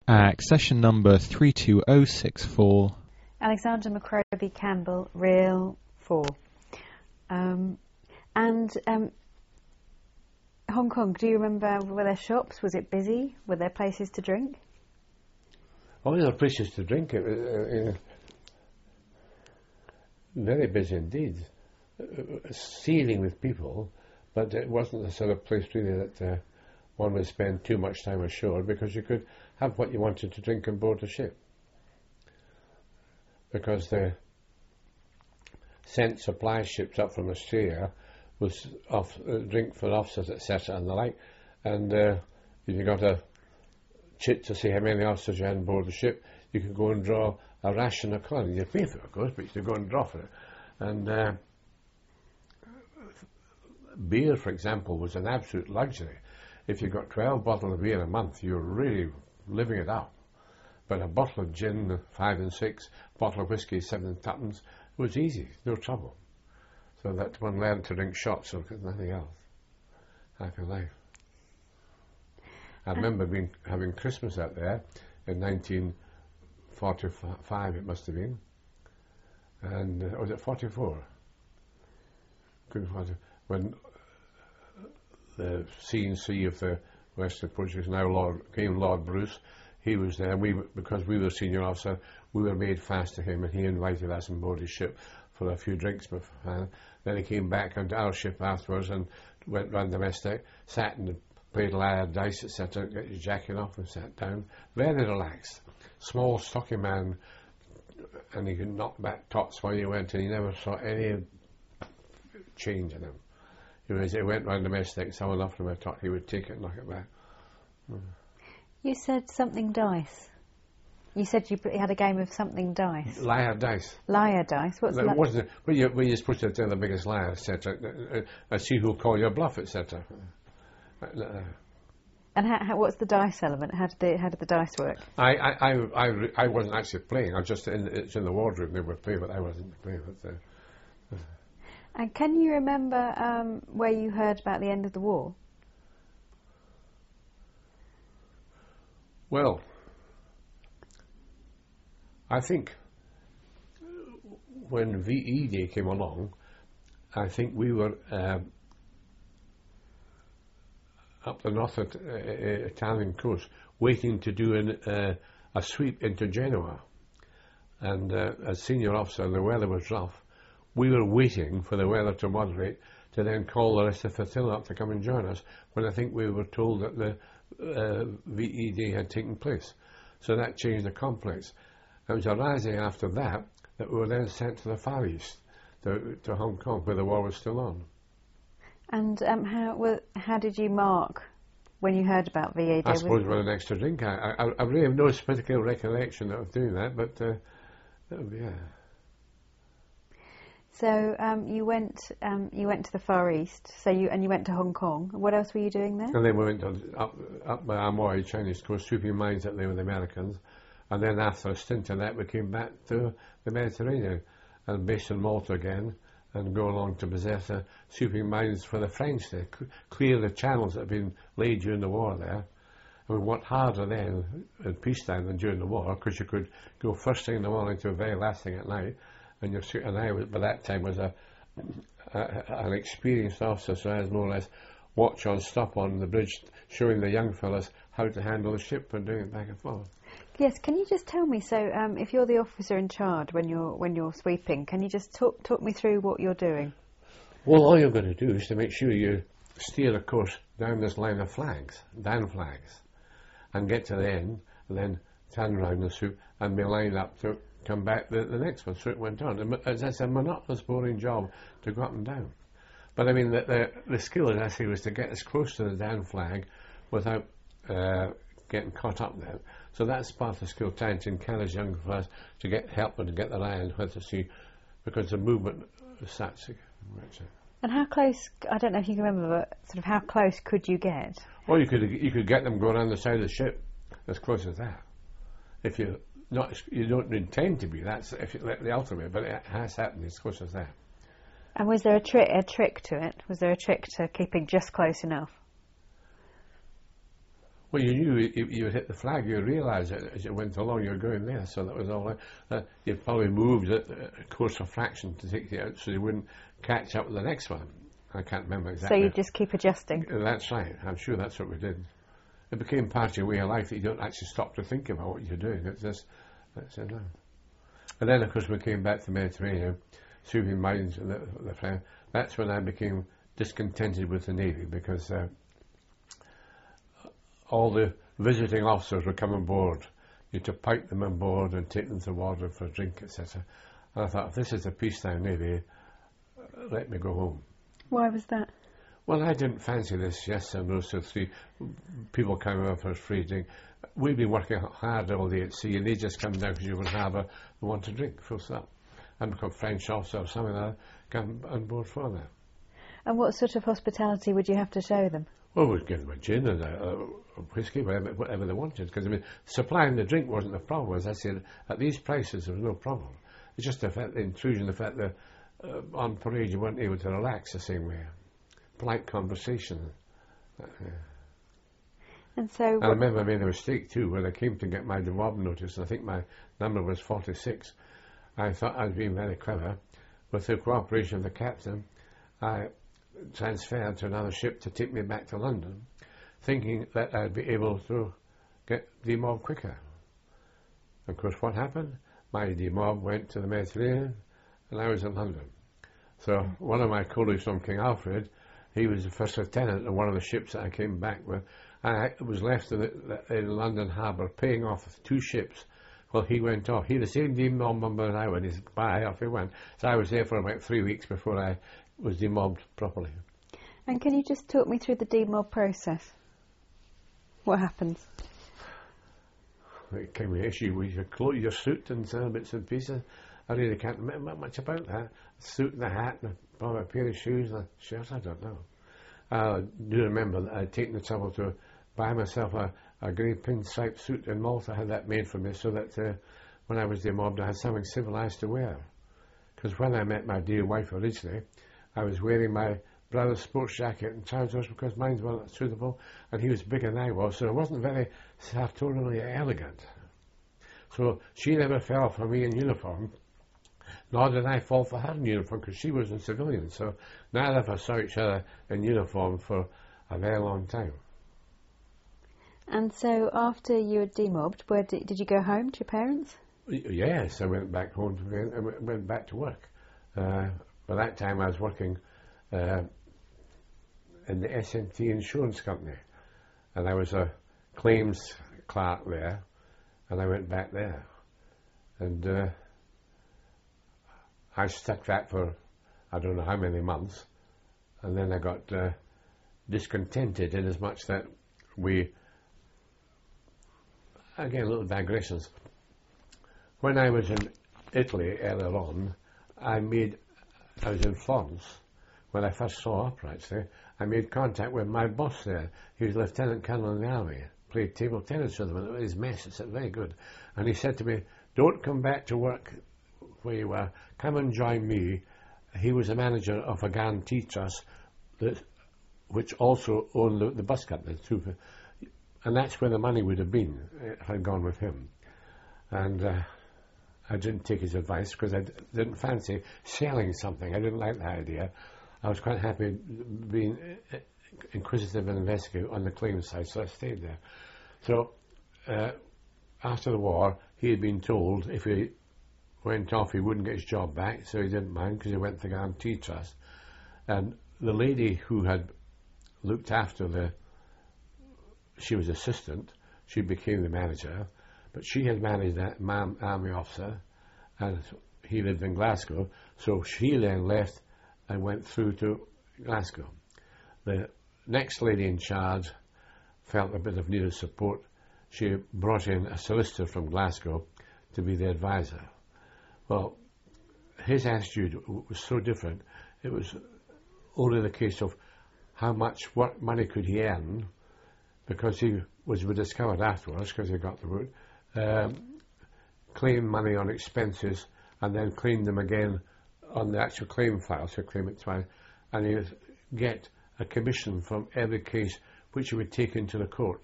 Accession number 32064. Alexander McRoby Campbell, Reel 4. Hong Kong, do you remember, were there shops? Was it busy? Were there places to drink? Oh, there were places to drink. It was very busy indeed. Seething with people, but it wasn't the sort of place really that one would spend too much time ashore, because you could have what you wanted to drink on board the ship. Because the sent supply ships up from Australia was drink for officers, etc. and the like, and if you got a chit to say how many officers you had on board the ship, you could go and draw a ration of colour. You pay for it, of course, but you could go and draw for it. And beer, for example, was an absolute luxury. If you got 12 bottles of beer a month, you were really living it up. But a bottle of gin, 5 and 6, bottle of whiskey, 7 and tuppence, was easy, no trouble. So that one learned to drink shots of nothing else. Happy life. I remember having Christmas out there in 1945, it must have been. And was it 44? When the C&C of the Western Portuguese, now Lord Bruce, he was there, and because we were senior officer, we were made fast to him, and he invited us on board his ship for a few drinks before. Then he came back onto our ship afterwards and went round the rest deck, sat and played lyre, dice, etc., got his jacket off and sat down, very relaxed. Small, stocky man, and he could knock back tots while he went, and he never saw any change in him. He went round the mess deck, someone offered him a tot, he would take it and knock it back. You said something dice. You said you had a game of something dice. Lyre dice. Lyre dice? What's that? Wasn't it? Well, you're supposed to tell the biggest liar, etc. And see who'll call your bluff, etc. And what's the dice element? How did the dice work? I wasn't actually playing. It's in the wardroom. They were playing, but I wasn't playing. And can you remember where you heard about the end of the war? Well, I think when VE Day came along, I think we were up the north Italian coast waiting to do a sweep into Genoa. And as senior officer, the weather was rough. We were waiting for the weather to moderate to then call the rest of the flotilla up to come and join us, when I think we were told that the VE Day had taken place. So that changed the complex. It was arising after that we were then sent to the Far East, to Hong Kong, where the war was still on. And how did you mark when you heard about VE Day? I suppose we had an extra drink. I really have no particular recollection of doing that, but yeah. So you went to the Far East. You went to Hong Kong. What else were you doing there? And then we went up by Amoy, Chinese coast, sweeping mines up there with the Americans. And then after a stint in that, we came back to the Mediterranean and based in Malta again, and go along to Bizerta, sweeping mines for the French to clear the channels that had been laid during the war there. And we worked harder then in peacetime than during the war, because you could go first thing in the morning to the very last thing at night. And I, by that time, was an experienced officer, so I was more or less watch on, stop on the bridge, showing the young fellas how to handle the ship and doing it back and forth. Yes, can you just tell me, so if you're the officer in charge when you're sweeping, can you just talk me through what you're doing? Well, all you're going to do is to make sure you steer a course down this line of flags, Dan flags, and get to the end, and then turn around and sweep, and be lined up to come back the next one. So it went on. It's a monotonous, boring job to go up and down. But I mean, the skill actually was to get as close to the Dan flag without getting caught up there. So that's part of the skill, trying to encourage young fellas to help them to get their eye on where to see, because the movement is such. And how close? I don't know if you can remember, but sort of how close could you get? Well, you could get them going around the side of the ship, as close as that. If you don't intend to be, that's if you let the ultimate, but it has happened as close as that. And was there a trick to it? Was there a trick to keeping just close enough? Well, you knew you would hit the flag. You realise it as you went along. You were going there, so that was all. You probably moved a course of fraction to take you out, so you wouldn't catch up with the next one. I can't remember exactly. So you just keep adjusting. That's right. I'm sure that's what we did. It became part of your way of life that you don't actually stop to think about what you're doing. It's just that's it now. And then, of course, we came back to the Mediterranean, soothing mines and the flame. That's when I became discontented with the Navy, because all the visiting officers were coming aboard. You had to pipe them on board and take them to water for a drink, etc. And I thought, if this is the peacetime Navy, let me go home. Why was that? Well, I didn't fancy this yes and no, so three people coming up for a free drink. We'd been working hard all day at sea, and they just come down because you would have and want to drink, full stop. And become French officer or something like that, come on board for that. And what sort of hospitality would you have to show them? Well, we'd give them a gin and a whiskey, whatever they wanted, because, I mean, supplying the drink wasn't the problem. As I said, at these prices, there was no problem. It's just the intrusion, the fact that on parade you weren't able to relax the same way. Polite conversation. And so... I remember I made a mistake too when I came to get my demob notice. I think my number was 46. I thought I'd been very clever. With the cooperation of the captain, I transferred to another ship to take me back to London, thinking that I'd be able to get demob quicker. Of course, what happened? My demob went to the Mediterranean, and I was in London. So one of my colleagues from King Alfred, he was the first lieutenant on one of the ships that I came back with. I was left in London Harbour paying off 2 ships. Well, he went off. He had the same demob number as I went. He's bye, off he went. So I was there for about 3 weeks before I was demobbed properly. And can you just talk me through the demob process? What happens? It came with issue with your suit and bits and pieces. I really can't remember much about that. The suit and the hat and a pair of shoes and a shirt, I don't know. I do remember that I'd taken the trouble to buy myself a grey pinstripe suit in Malta. I had that made for me so that when I was demobbed I had something civilised to wear. Because when I met my dear wife originally, I was wearing my brother's sports jacket and trousers because mine weren't suitable, and he was bigger than I was, so it wasn't very sartorially elegant. So she never fell for me in uniform, nor did I fall for her in uniform, because she was in civilian, so neither of us saw each other in uniform for a very long time. And so after you were demobbed, where did you go home to your parents? Yes, I went back home and went back to work. By that time I was working in the SMT Insurance Company, and I was a claims clerk there, and I went back there. And I stuck that for I don't know how many months, and then I got discontented in as much that again, little digressions. When I was in Italy earlier on, I was in Florence. When I first saw opera, actually, I made contact with my boss there. He was Lieutenant Colonel in the Army. Played table tennis with him, and his mess, it's very good. And he said to me, "Don't come back to work where you were. Come and join me." He was the manager of a guarantee trust, which also owned the bus company too. And that's where the money would have been if I'd gone with him. And I didn't take his advice because I didn't fancy selling something. I didn't like that idea. I was quite happy being inquisitive and investigative on the claims side, so I stayed there. So after the war, he had been told if he went off he wouldn't get his job back, so he didn't mind because he went to the guarantee trust. And the lady who had looked after she was assistant, she became the manager, but she had managed that army officer, and he lived in Glasgow, so she then left and went through to Glasgow. The next lady in charge felt a bit of needed support. She brought in a solicitor from Glasgow to be the advisor. Well, his attitude was so different. It was only the case of what money could he earn, because he was discovered afterwards, because he got the route, claim money on expenses and then claim them again on the actual claim file, so claim it twice, and he would get a commission from every case which he would take into the court.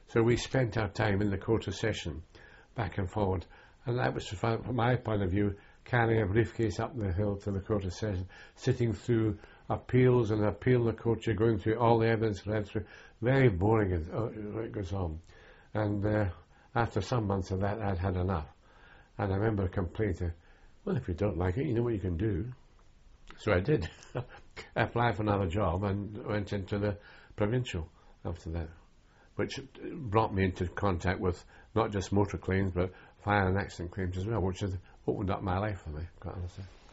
So we spent our time in the Court of Session, back and forward. And that was, from my point of view, carrying a briefcase up the hill to the Court of Session, sitting through appeals and appeal in the court. You're going through all the evidence read through. Very boring as it goes on. And after some months of that, I'd had enough. And I remember complaining, well, if you don't like it, you know what you can do. So I did. I applied for another job and went into the provincial after that, which brought me into contact with not just motor claims, but fire and accident claims as well, which has opened up my life for me, quite honestly.